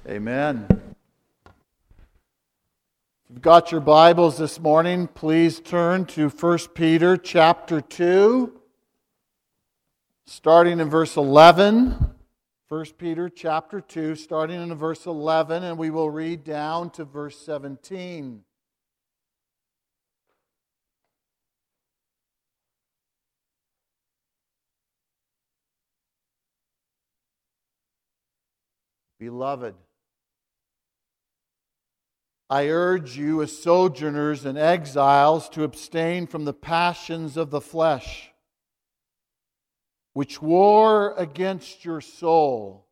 Amen. If you've got your Bibles this morning, please turn to 1 Peter chapter 2, starting in verse 11. 1 Peter chapter 2, starting in verse 11, and we will read down to verse 17. Beloved, I urge you as sojourners and exiles to abstain from the passions of the flesh, which war against your soul.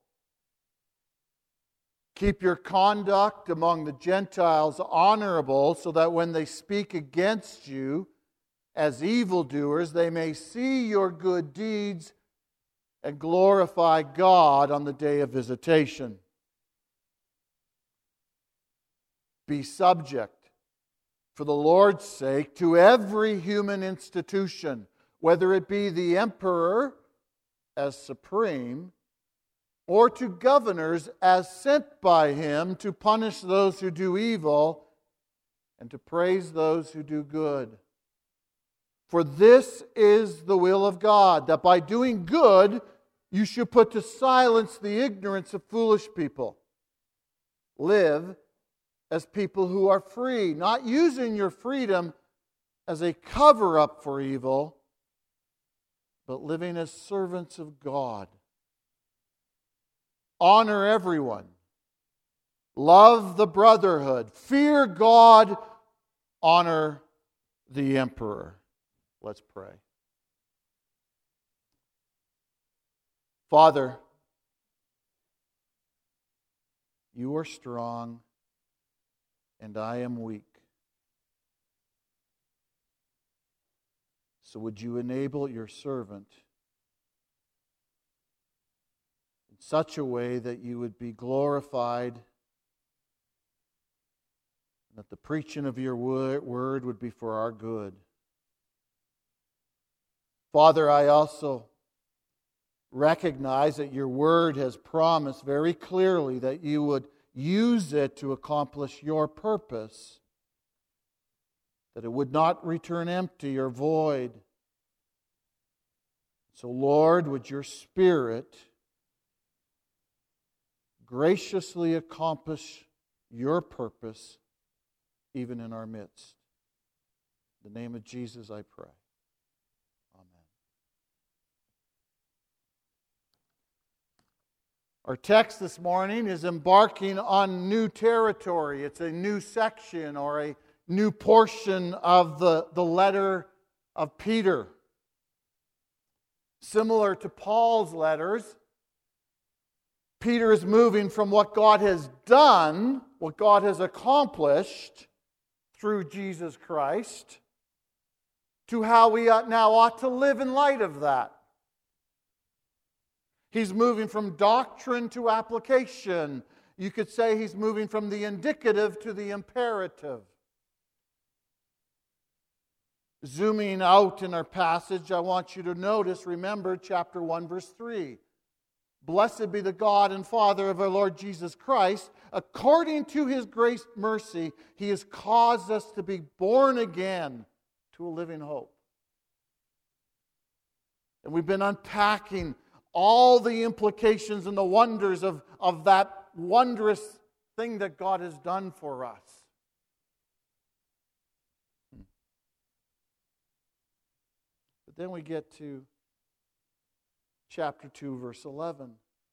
Keep your conduct among the Gentiles honorable, so that when they speak against you as evildoers, they may see your good deeds and glorify God on the day of visitation. Be subject, for the Lord's sake, to every human institution, whether it be the emperor as supreme, or to governors as sent by him to punish those who do evil and to praise those who do good. For this is the will of God, that by doing good you should put to silence the ignorance of foolish people. Live as people who are free, not using your freedom as a cover-up for evil, but living as servants of God. Honor everyone. Love the brotherhood. Fear God. Honor the emperor. Let's pray. Father, you are strong, and I am weak. So would you enable your servant in such a way that you would be glorified, and that the preaching of your word would be for our good. Father, I also recognize that your word has promised very clearly that you would use it to accomplish your purpose, that it would not return empty or void. So, Lord, would your Spirit graciously accomplish your purpose even in our midst. In the name of Jesus I pray. Amen. Our text this morning is embarking on new territory. It's a new section or a new portion of the letter of Peter. Similar to Paul's letters, Peter is moving from what God has done, what God has accomplished through Jesus Christ, to how we now ought to live in light of that. He's moving from doctrine to application. You could say he's moving from the indicative to the imperative. Zooming out in our passage, I want you to notice, remember chapter 1, verse 3. Blessed be the God and Father of our Lord Jesus Christ. According to His grace mercy, He has caused us to be born again to a living hope. And we've been unpacking all the implications and the wonders of that wondrous thing that God has done for us. But then we get to chapter 2, verse 11.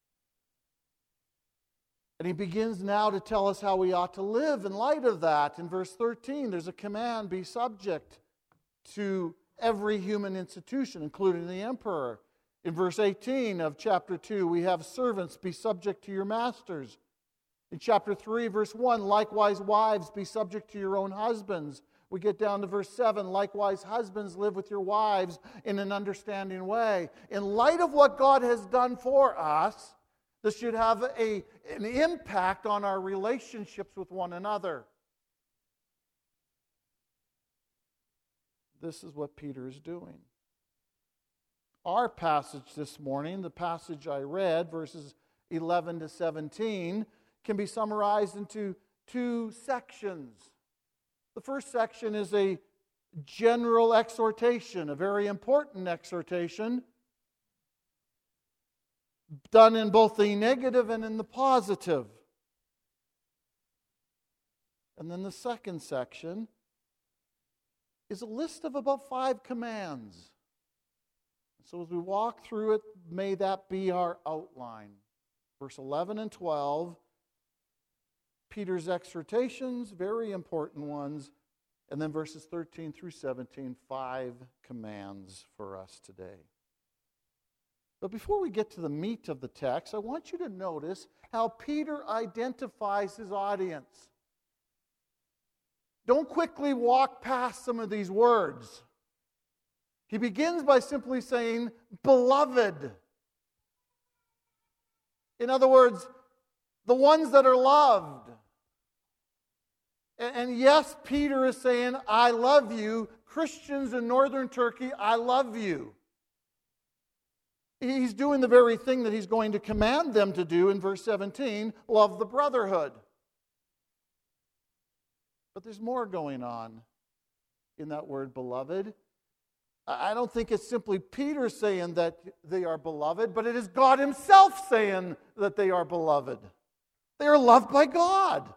And he begins now to tell us how we ought to live in light of that. In verse 13, there's a command, be subject to every human institution, including the emperor. In verse 18 of chapter 2, we have servants, be subject to your masters. In chapter 3, verse 1, likewise, wives, be subject to your own husbands. We get down to verse 7, likewise, husbands, live with your wives in an understanding way. In light of what God has done for us, this should have an impact on our relationships with one another. This is what Peter is doing. Our passage this morning, the passage I read, verses 11 to 17, can be summarized into two sections. The first section is a general exhortation, a very important exhortation, done in both the negative and in the positive. And then the second section is a list of about 5 commands. So as we walk through it, may that be our outline. Verse 11 and 12, Peter's exhortations, very important ones. And then verses 13 through 17, 5 commands for us today. But before we get to the meat of the text, I want you to notice how Peter identifies his audience. Don't quickly walk past some of these words. He begins by simply saying, beloved. In other words, the ones that are loved. And yes, Peter is saying, I love you. Christians in northern Turkey, I love you. He's doing the very thing that he's going to command them to do in verse 17, love the brotherhood. But there's more going on in that word beloved. I don't think it's simply Peter saying that they are beloved, but it is God himself saying that they are beloved. They are loved by God.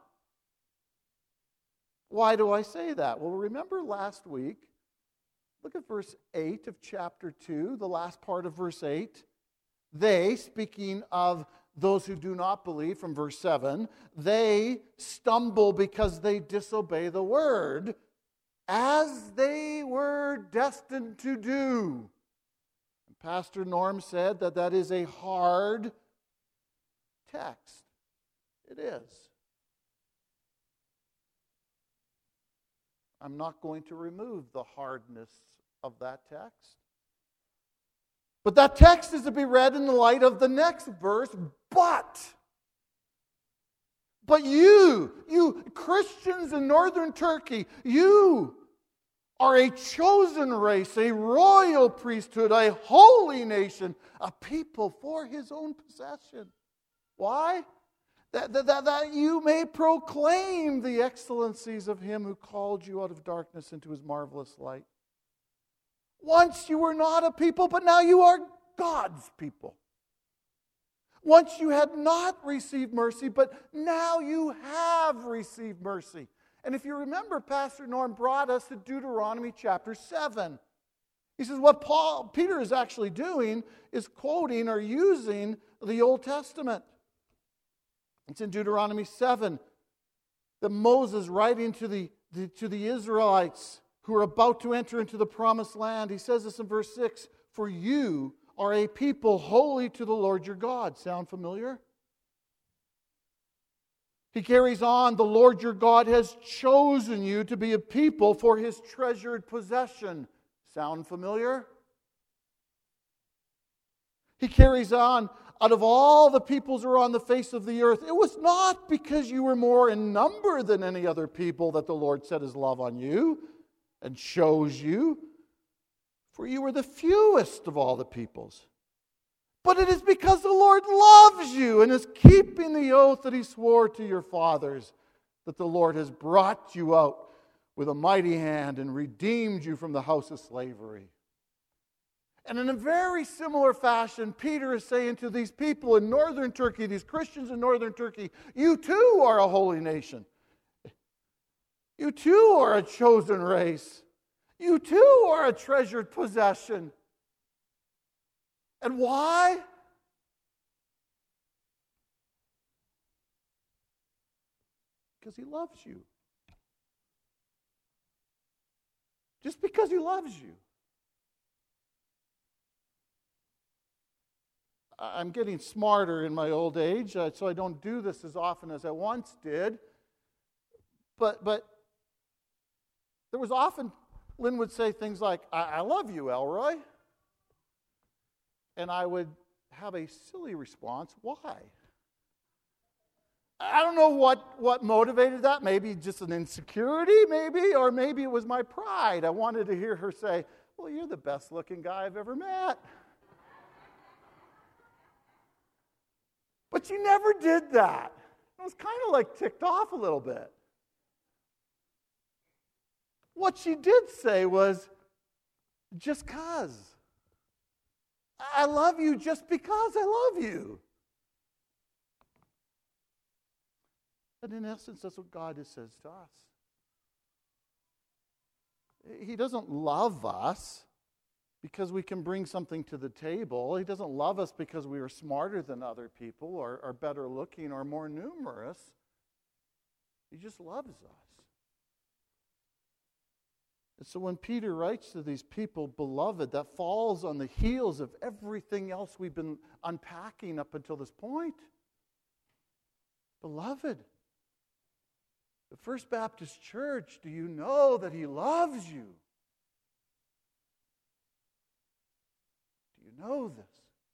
Why do I say that? Well, remember last week, look at verse 8 of chapter 2, the last part of verse 8. They, speaking of those who do not believe from verse 7, they stumble because they disobey the word, as they were destined to do. And Pastor Norm said that that is a hard text. It is. I'm not going to remove the hardness of that text. But that text is to be read in the light of the next verse, but you Christians in northern Turkey, you are a chosen race, a royal priesthood, a holy nation, a people for his own possession. Why? That you may proclaim the excellencies of him who called you out of darkness into his marvelous light. Once you were not a people, but now you are God's people. Once you had not received mercy, but now you have received mercy. And if you remember, Pastor Norm brought us to Deuteronomy chapter 7. He says what Peter is actually doing is quoting or using the Old Testament. It's in Deuteronomy 7 that Moses, writing to the Israelites who are about to enter into the promised land, he says this in verse 6, for you are a people holy to the Lord your God. Sound familiar? He carries on, the Lord your God has chosen you to be a people for his treasured possession. Sound familiar? He carries on, out of all the peoples who are on the face of the earth, it was not because you were more in number than any other people that the Lord set his love on you and chose you, for you were the fewest of all the peoples. But it is because the Lord loves you and is keeping the oath that he swore to your fathers, that the Lord has brought you out with a mighty hand and redeemed you from the house of slavery. And in a very similar fashion, Peter is saying to these people in northern Turkey, these Christians in northern Turkey, you too are a holy nation. You too are a chosen race. You too are a treasured possession. And why? Because he loves you. Just because he loves you. I'm getting smarter in my old age, so I don't do this as often as I once did. But there was often, Lynn would say things like, I love you, Elroy. And I would have a silly response, why? I don't know what motivated that. Maybe just an insecurity, maybe, or maybe it was my pride. I wanted to hear her say, well, you're the best looking guy I've ever met. But you never did that. I was kind of like ticked off a little bit. What she did say was, just 'cause. I love you just because I love you. And in essence, that's what God says to us. He doesn't love us because we can bring something to the table. He doesn't love us because we are smarter than other people or are better looking or more numerous. He just loves us. And so when Peter writes to these people, beloved, that falls on the heels of everything else we've been unpacking up until this point. Beloved, the First Baptist Church, do you know that He loves you? Do you know this?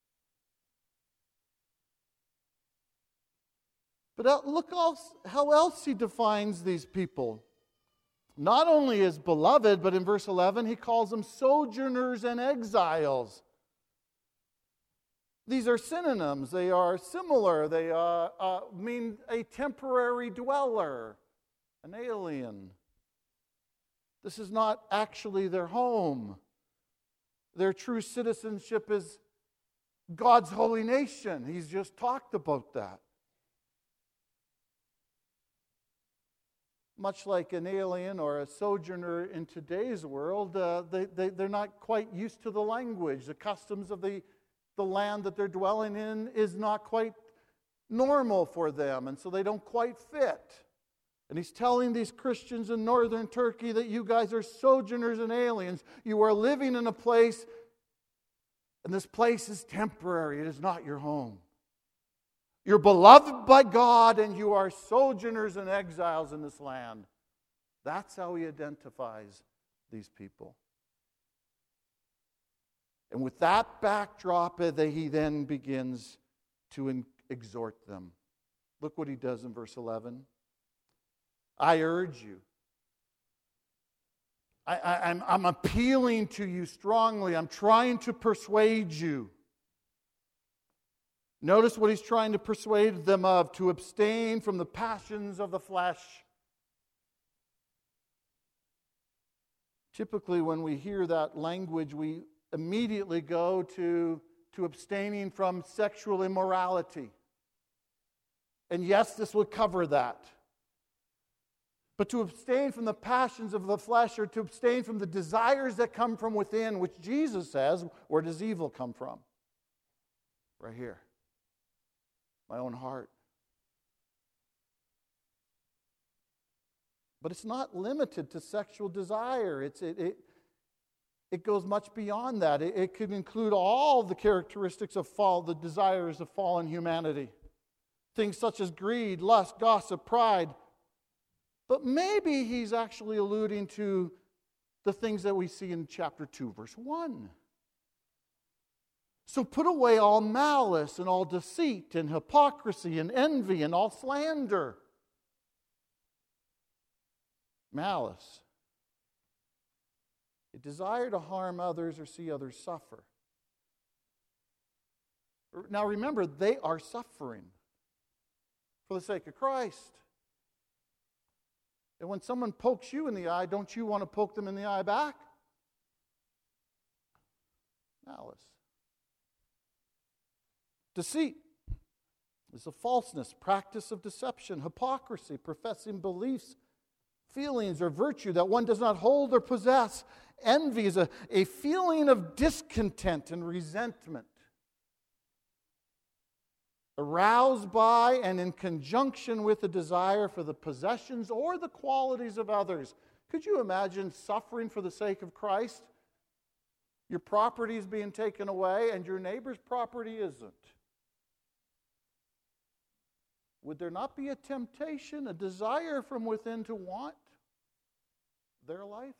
But look how else He defines these people. Not only as beloved, but in verse 11, He calls them sojourners and exiles. These are synonyms. They are similar. They mean a temporary dweller, an alien. This is not actually their home. Their true citizenship is God's holy nation. He's just talked about that. Much like an alien or a sojourner in today's world, they're not quite used to the language. The customs of the land that they're dwelling in is not quite normal for them, and so they don't quite fit. And he's telling these Christians in northern Turkey that you guys are sojourners and aliens. You are living in a place, and this place is temporary. It is not your home. You're beloved by God, and you are sojourners and exiles in this land. That's how he identifies these people. And with that backdrop, he then begins to exhort them. Look what he does in verse 11. I urge you. I'm appealing to you strongly. I'm trying to persuade you. Notice what he's trying to persuade them of: to abstain from the passions of the flesh. Typically, when we hear that language, we immediately go to abstaining from sexual immorality. And yes, this would cover that. But to abstain from the passions of the flesh, or to abstain from the desires that come from within, which Jesus says, where does evil come from? Right here. My own heart. But it's not limited to sexual desire. It goes much beyond that. It could include all the characteristics of fall, the desires of fallen humanity. Things such as greed, lust, gossip, pride. But maybe he's actually alluding to the things that we see in chapter 2, verse 1. So put away all malice and all deceit and hypocrisy and envy and all slander. Malice. A desire to harm others or see others suffer. Now remember, they are suffering for the sake of Christ. And when someone pokes you in the eye, don't you want to poke them in the eye back? Malice. Deceit is a falseness, practice of deception, hypocrisy, professing beliefs, feelings, or virtue that one does not hold or possess. Envy is a feeling of discontent and resentment, aroused by and in conjunction with a desire for the possessions or the qualities of others. Could you imagine suffering for the sake of Christ? Your property is being taken away and your neighbor's property isn't. Would there not be a temptation, a desire from within to want their life?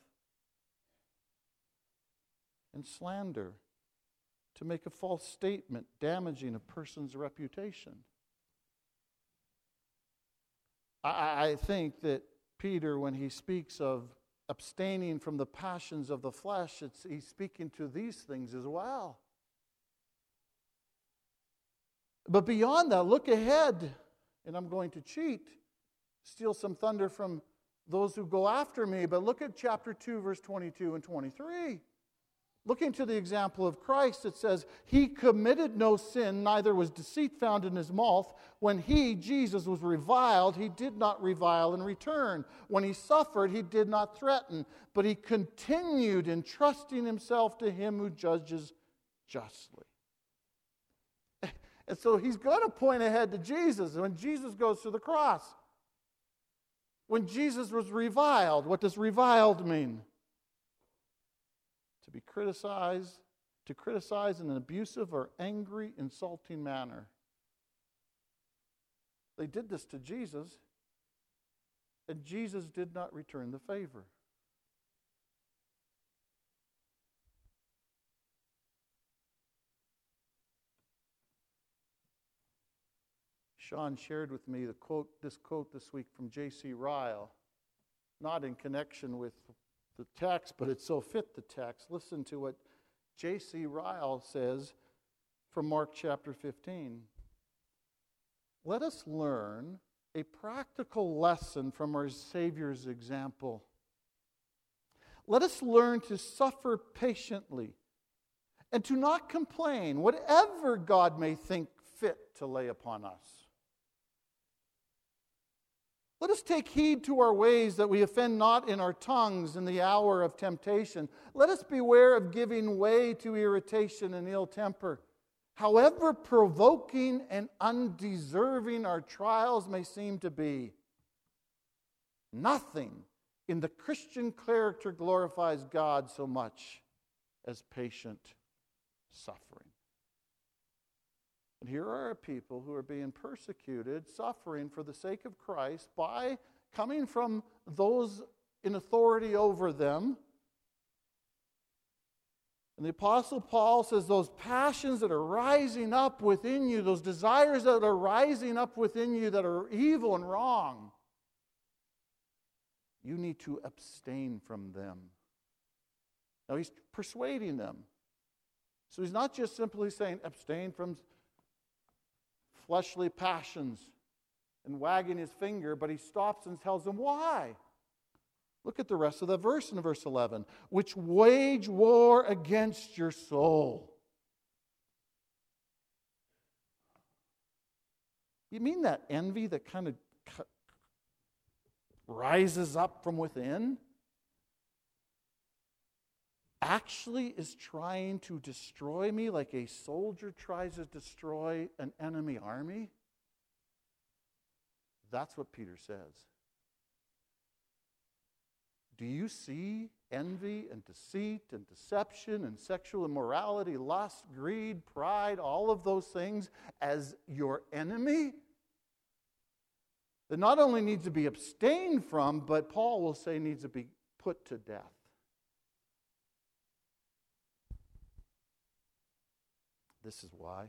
And slander, to make a false statement damaging a person's reputation. I think that Peter, when he speaks of abstaining from the passions of the flesh, he's speaking to these things as well. But beyond that, look ahead and I'm going to cheat, steal some thunder from those who go after me. But look at chapter 2, verse 22 and 23. Looking to the example of Christ, it says, He committed no sin, neither was deceit found in His mouth. When He, Jesus, was reviled, He did not revile in return. When He suffered, He did not threaten, but He continued entrusting Himself to Him who judges justly. And so He's going to point ahead to Jesus when Jesus goes to the cross. When Jesus was reviled, what does reviled mean? To be criticized, to criticize in an abusive or angry, insulting manner. They did this to Jesus, and Jesus did not return the favor. Sean shared with me this quote this week from J.C. Ryle, not in connection with the text, but it so fit the text. Listen to what J.C. Ryle says from Mark chapter 15. Let us learn a practical lesson from our Savior's example. Let us learn to suffer patiently and to not complain, whatever God may think fit to lay upon us. Let us take heed to our ways that we offend not in our tongues in the hour of temptation. Let us beware of giving way to irritation and ill temper. However provoking and undeserving our trials may seem to be, nothing in the Christian character glorifies God so much as patient suffering. And here are a people who are being persecuted, suffering for the sake of Christ by coming from those in authority over them. And the Apostle Paul says those passions that are rising up within you, those desires that are rising up within you that are evil and wrong, you need to abstain from them. Now he's persuading them. So he's not just simply saying abstain from fleshly passions and wagging his finger, but he stops and tells them why. Look at the rest of the verse in verse 11. Which wage war against your soul. You mean that envy that kind of rises up from within actually is trying to destroy me like a soldier tries to destroy an enemy army? That's what Peter says. Do you see envy and deceit and deception and sexual immorality, lust, greed, pride, all of those things as your enemy? That not only needs to be abstained from, but Paul will say needs to be put to death. This is why.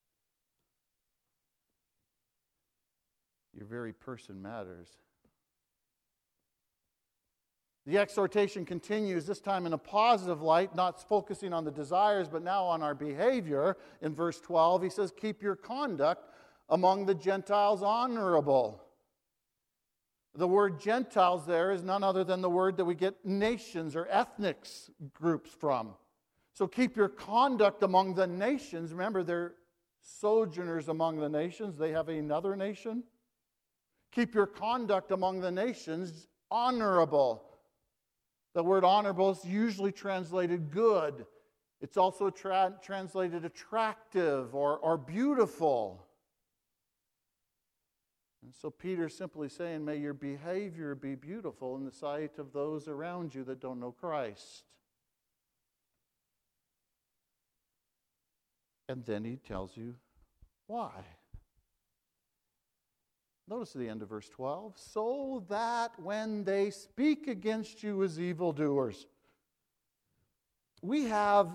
Your very person matters. The exhortation continues, this time in a positive light, not focusing on the desires, but now on our behavior. In verse 12, he says, keep your conduct among the Gentiles honorable. The word Gentiles there is none other than the word that we get nations or ethnic groups from. So keep your conduct among the nations. Remember, they're sojourners among the nations. They have another nation. Keep your conduct among the nations honorable. The word honorable is usually translated good. It's also translated attractive or beautiful. And so Peter's simply saying, may your behavior be beautiful in the sight of those around you that don't know Christ. And then he tells you why. Notice at the end of verse 12, so that when they speak against you as evildoers. We have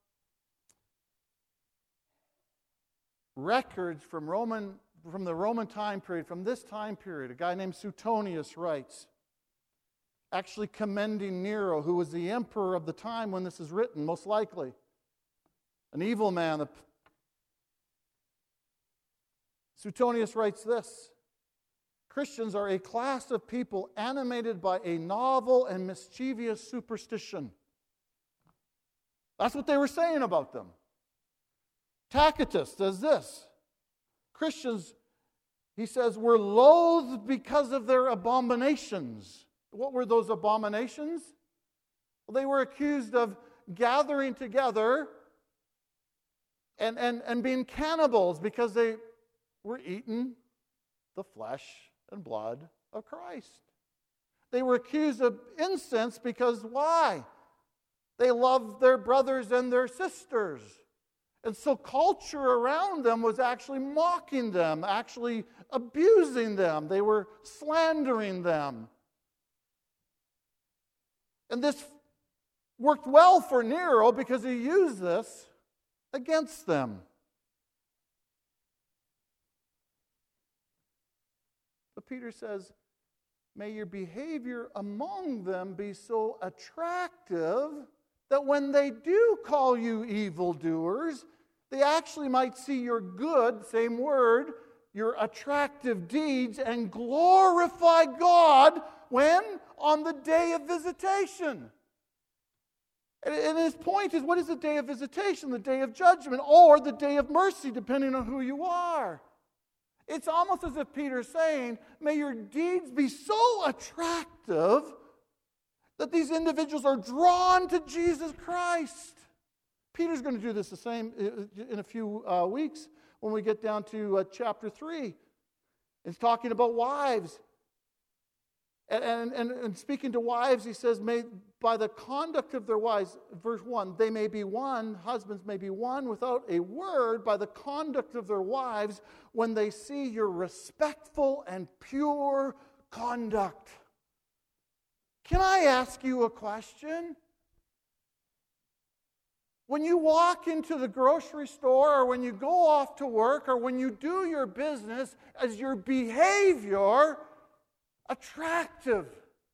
records from the Roman time period, from this time period. A guy named Suetonius writes, actually commending Nero, who was the emperor of the time when this is written, most likely. An evil man. Suetonius writes this. Christians are a class of people animated by a novel and mischievous superstition. That's what they were saying about them. Tacitus says this. Christians, he says, were loathed because of their abominations. What were those abominations? Well, they were accused of gathering together and being cannibals because they were eating the flesh and blood of Christ. They were accused of incense because why? They loved their brothers and their sisters. And so culture around them was actually mocking them, actually abusing them. They were slandering them. And this worked well for Nero because he used this against them. But Peter says, may your behavior among them be so attractive that when they do call you evildoers, they actually might see your good, same word, your attractive deeds, and glorify God when? On the day of visitation. And his point is, what is the day of visitation? The day of judgment or the day of mercy, depending on who you are. It's almost as if Peter's saying, may your deeds be so attractive that these individuals are drawn to Jesus Christ. Peter's going to do this the same in a few weeks when we get down to chapter 3. It's talking about wives. And speaking to wives, he says, may by the conduct of their wives, verse 1, they may be won, husbands may be won without a word by the conduct of their wives when they see your respectful and pure conduct. Can I ask you a question? When you walk into the grocery store or when you go off to work or when you do your business, is your behavior attractive?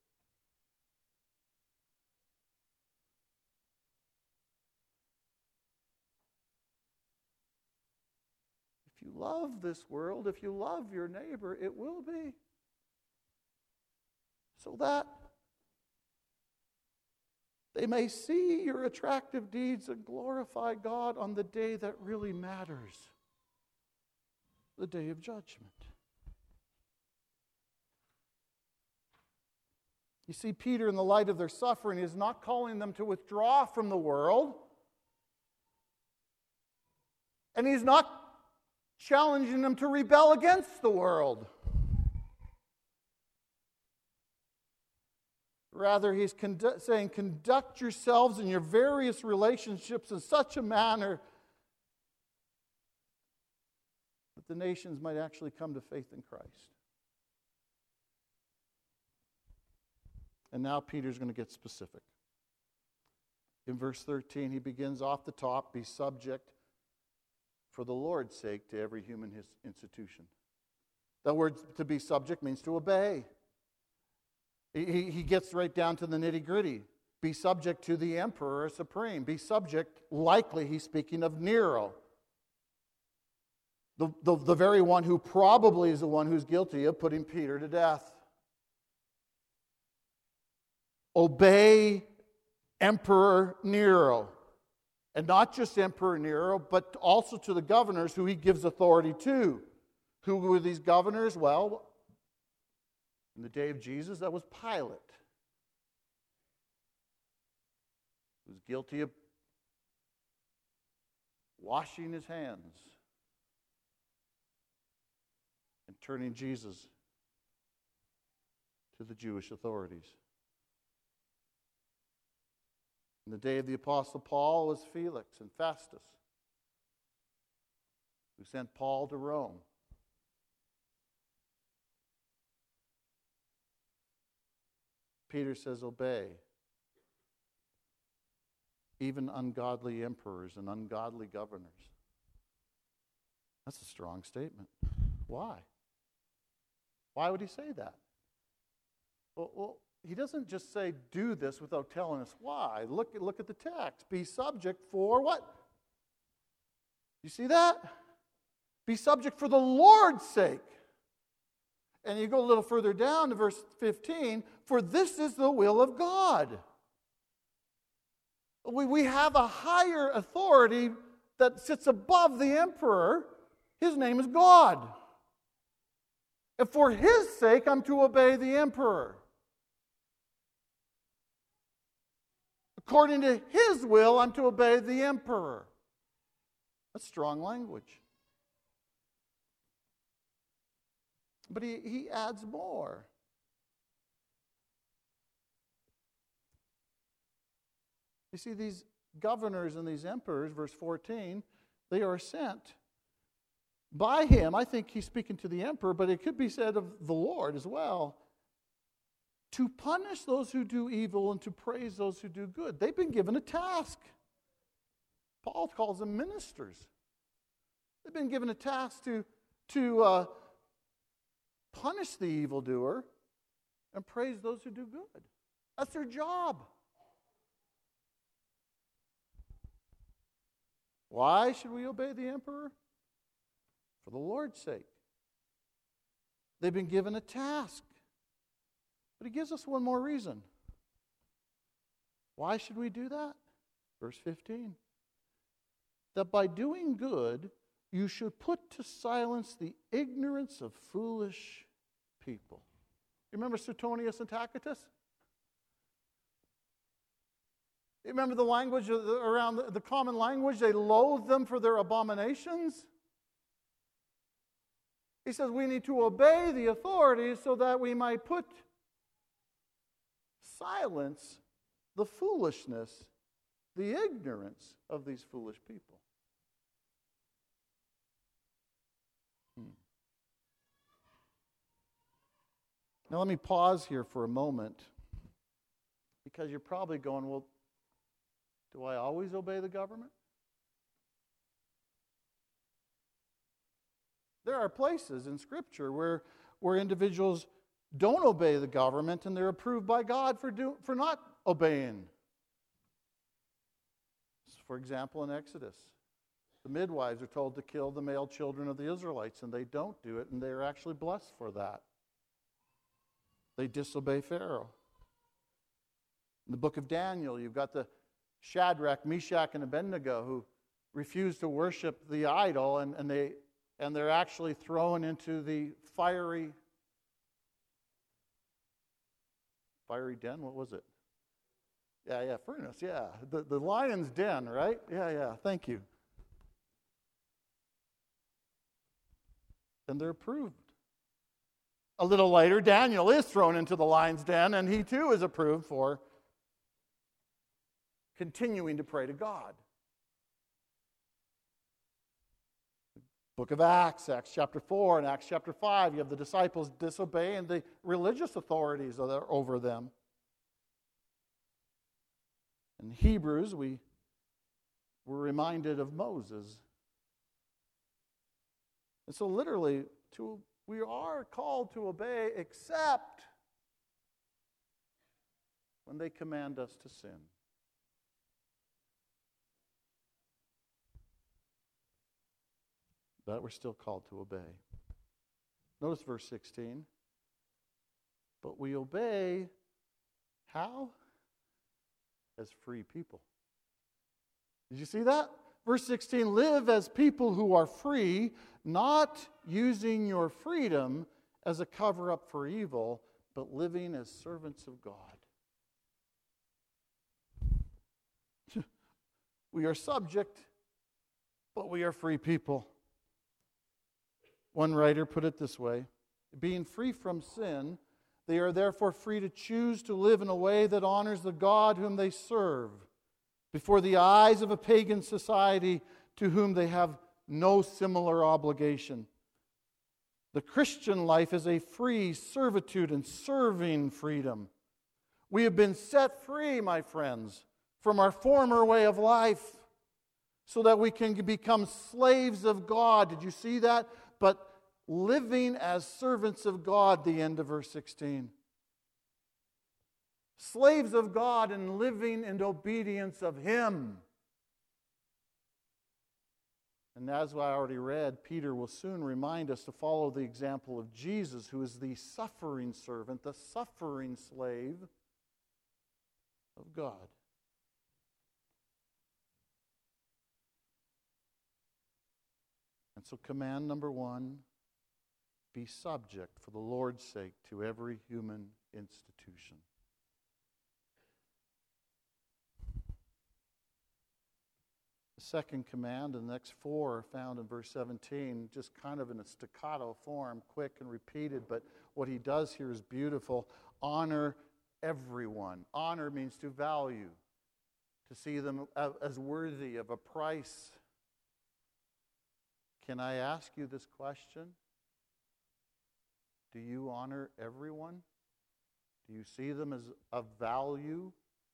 If you love this world, if you love your neighbor, it will be. So that they may see your attractive deeds and glorify God on the day that really matters, the day of judgment. You see, Peter, in the light of their suffering, is not calling them to withdraw from the world. And he's not challenging them to rebel against the world. Rather, he's saying, conduct yourselves in your various relationships in such a manner that the nations might actually come to faith in Christ. And now Peter's going to get specific. In verse 13, he begins off the top, be subject for the Lord's sake to every human institution. That word to be subject means to obey. He gets right down to the nitty-gritty. Be subject to the emperor supreme. Be subject, likely he's speaking of Nero. The very one who probably is the one who's guilty of putting Peter to death. Obey Emperor Nero. And not just Emperor Nero, but also to the governors who he gives authority to. Who were these governors? Well, in the day of Jesus, that was Pilate. He was guilty of washing his hands and turning Jesus to the Jewish authorities. In the day of the Apostle Paul was Felix and Festus, who sent Paul to Rome. Peter says, obey. Even ungodly emperors and ungodly governors. That's a strong statement. Why? Why would he say that? Well, he doesn't just say do this without telling us why. Look at the text. Be subject for what? You see that? Be subject for the Lord's sake. And you go a little further down to verse 15, for this is the will of God. We have a higher authority that sits above the emperor. His name is God. And for his sake, I'm to obey the emperor. According to his will, I'm to obey the emperor. That's strong language. But he adds more. You see, these governors and these emperors, verse 14, they are sent by him. I think he's speaking to the emperor, but it could be said of the Lord as well, to punish those who do evil and to praise those who do good. They've been given a task. Paul calls them ministers. They've been given a task to punish the evildoer and praise those who do good. That's their job. Why should we obey the emperor? For the Lord's sake. They've been given a task. But he gives us one more reason. Why should we do that? Verse 15. That by doing good, you should put to silence the ignorance of foolish people. You remember Suetonius and Tacitus? You remember the language around the common language? They loathed them for their abominations. He says we need to obey the authorities so that we might put silence the foolishness, the ignorance of these foolish people. Now let me pause here for a moment, because you're probably going, well, do I always obey the government? There are places in Scripture where individuals don't obey the government and they're approved by God for not obeying. For example, in Exodus, the midwives are told to kill the male children of the Israelites, and they don't do it, and they're actually blessed for that. They disobey Pharaoh. In the book of Daniel, you've got the Shadrach, Meshach, and Abednego who refuse to worship the idol, and they're actually thrown into the fiery den. What was it? Yeah, furnace. Yeah, the lion's den, right? Yeah. Thank you. And they're approved. A little later, Daniel is thrown into the lion's den, and he too is approved for continuing to pray to God. Book of Acts, Acts chapter 4 and Acts chapter 5, you have the disciples disobeying the religious authorities that are over them. In Hebrews, we were reminded of Moses. And so literally, we are called to obey except when they command us to sin. But we're still called to obey. Notice verse 16. But we obey how? As free people. Did you see that? Verse 16, live as people who are free, not using your freedom as a cover-up for evil, but living as servants of God. We are subject, but we are free people. One writer put it this way, being free from sin, they are therefore free to choose to live in a way that honors the God whom they serve, before the eyes of a pagan society to whom they have no similar obligation. The Christian life is a free servitude and serving freedom. We have been set free, my friends, from our former way of life so that we can become slaves of God. Did you see that? But living as servants of God, the end of verse 16. Slaves of God and living in obedience of Him. And as I already read, Peter will soon remind us to follow the example of Jesus, who is the suffering servant, the suffering slave of God. And so command number 1, be subject for the Lord's sake to every human institution. The second command, and the next 4 are found in verse 17, just kind of in a staccato form, quick and repeated, but what he does here is beautiful. Honor everyone. Honor means to value, to see them as worthy of a price. Can I ask you this question? Do you honor everyone? Do you see them as of value?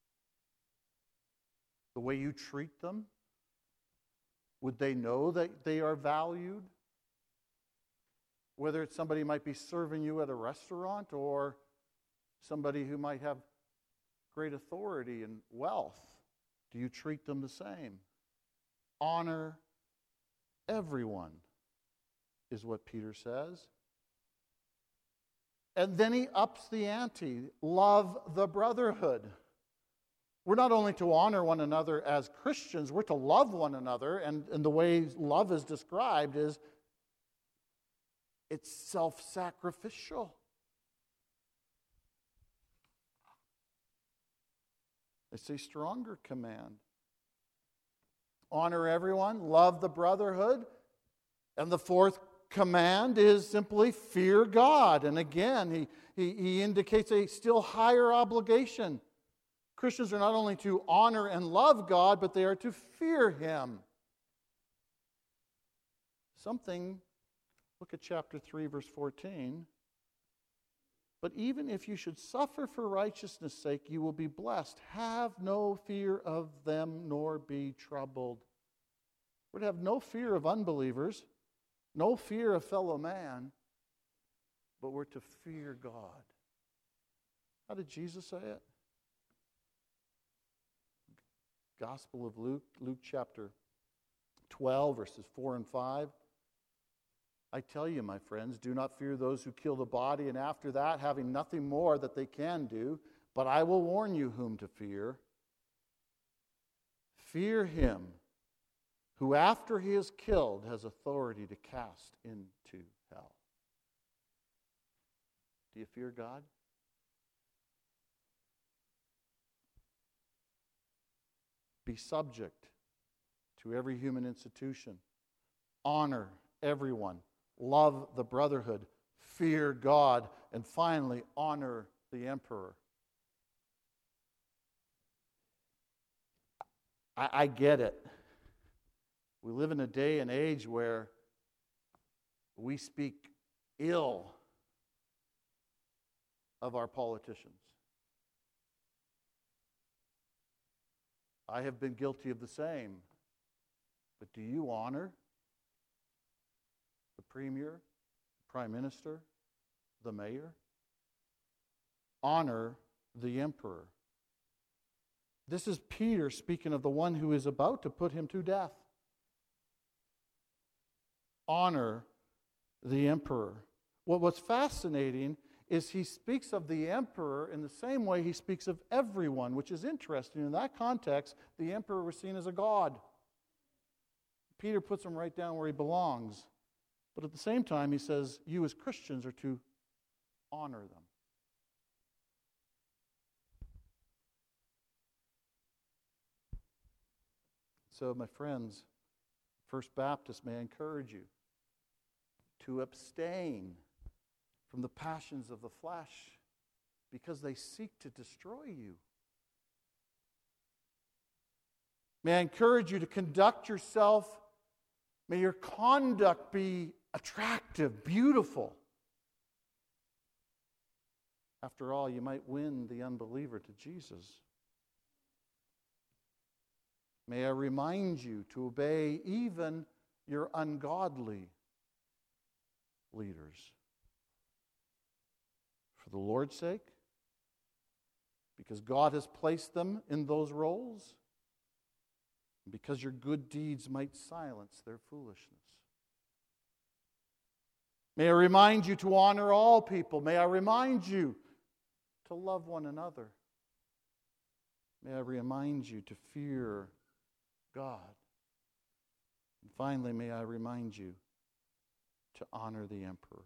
The way you treat them? Would they know that they are valued? Whether it's somebody who might be serving you at a restaurant or somebody who might have great authority and wealth, do you treat them the same? Honor everyone, is what Peter says. And then he ups the ante. Love the brotherhood. We're not only to honor one another as Christians, we're to love one another. And the way love is described is it's self-sacrificial. It's a stronger command. Honor everyone, love the brotherhood. And the fourth command is simply fear God. And again, he indicates a still higher obligation. Christians are not only to honor and love God, but they are to fear Him. Look at chapter 3, verse 14. But even if you should suffer for righteousness' sake, you will be blessed. Have no fear of them, nor be troubled. We're to have no fear of unbelievers, no fear of fellow man, but we're to fear God. How did Jesus say it? Gospel of Luke, Luke chapter 12, verses 4 and 5. I tell you, my friends, do not fear those who kill the body, and after that, having nothing more that they can do, but I will warn you whom to fear. Fear him who, after he is killed, has authority to cast into hell. Do you fear God? Be subject to every human institution. Honor everyone. Love the brotherhood. Fear God. And finally, honor the emperor. I get it. We live in a day and age where we speak ill of our politicians. I have been guilty of the same. But do you honor the premier, the prime minister, the mayor? Honor the emperor. This is Peter speaking of the one who is about to put him to death. Honor the emperor. What's fascinating is he speaks of the emperor in the same way he speaks of everyone, which is interesting. In that context, the emperor was seen as a god. Peter puts him right down where he belongs. But at the same time, he says, you as Christians are to honor them. So, my friends, First Baptist may encourage you to abstain from the passions of the flesh because they seek to destroy you. May I encourage you to conduct yourself, may your conduct be attractive, beautiful. After all, you might win the unbeliever to Jesus. May I remind you to obey even your ungodly leaders. For the Lord's sake, because God has placed them in those roles, because your good deeds might silence their foolishness. May I remind you to honor all people. May I remind you to love one another. May I remind you to fear God. And finally, may I remind you to honor the emperor.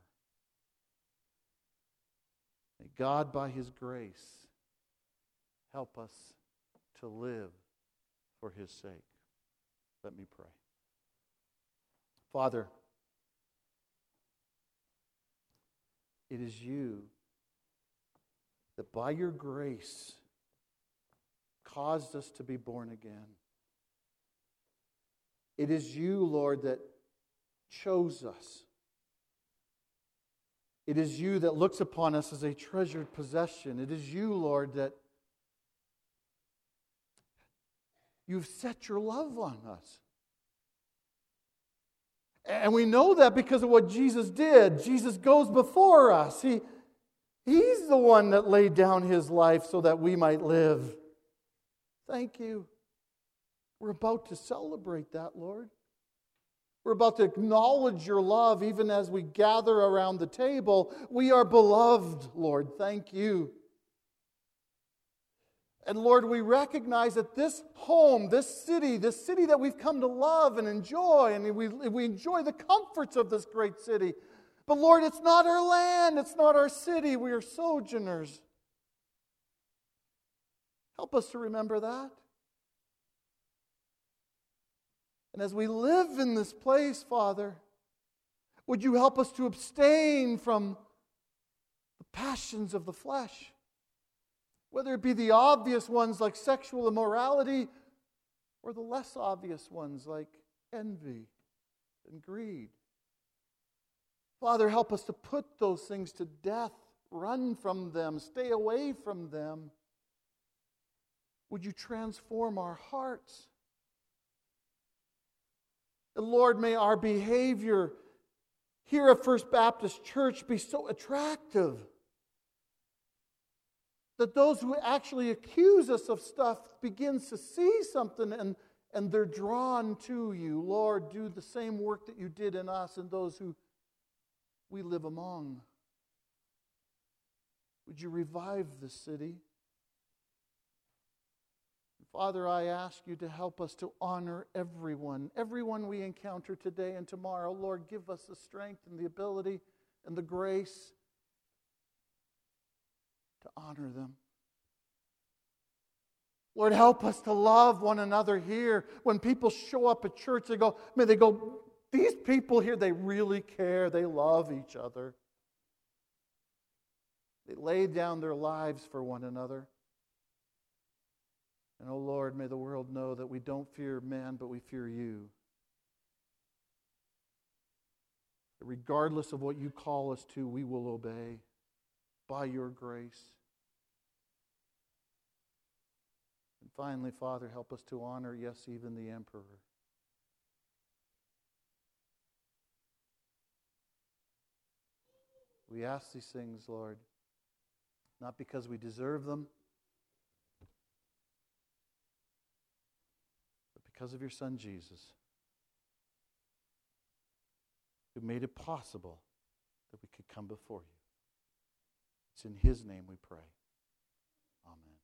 May God, by His grace, help us to live for His sake. Let me pray. Father, it is you that by your grace caused us to be born again. It is you, Lord, that chose us. It is you that looks upon us as a treasured possession. It is you, Lord, that you've set your love on us. And we know that because of what Jesus did. Jesus goes before us. He's the one that laid down His life so that we might live. Thank you. We're about to celebrate that, Lord. We're about to acknowledge your love even as we gather around the table. We are beloved, Lord. Thank you. And Lord, we recognize that this home, this city that we've come to love and enjoy, and we enjoy the comforts of this great city. But Lord, it's not our land, it's not our city. We are sojourners. Help us to remember that. And as we live in this place, Father, would you help us to abstain from the passions of the flesh? Whether it be the obvious ones like sexual immorality or the less obvious ones like envy and greed. Father, help us to put those things to death, run from them, stay away from them. Would you transform our hearts? And Lord, may our behavior here at First Baptist Church be so attractive that those who actually accuse us of stuff begins to see something and they're drawn to you. Lord, do the same work that you did in us and those who we live among. Would you revive the city? Father, I ask you to help us to honor everyone we encounter today and tomorrow. Lord, give us the strength and the ability and the grace to honor them. Lord, help us to love one another here. When people show up at church, they go, these people here, they really care. They love each other. They lay down their lives for one another. And, oh Lord, may the world know that we don't fear man, but we fear you. That regardless of what you call us to, we will obey by your grace. And finally, Father, help us to honor, yes, even the emperor. We ask these things, Lord, not because we deserve them, because of your Son, Jesus, who made it possible that we could come before you. It's in His name we pray. Amen.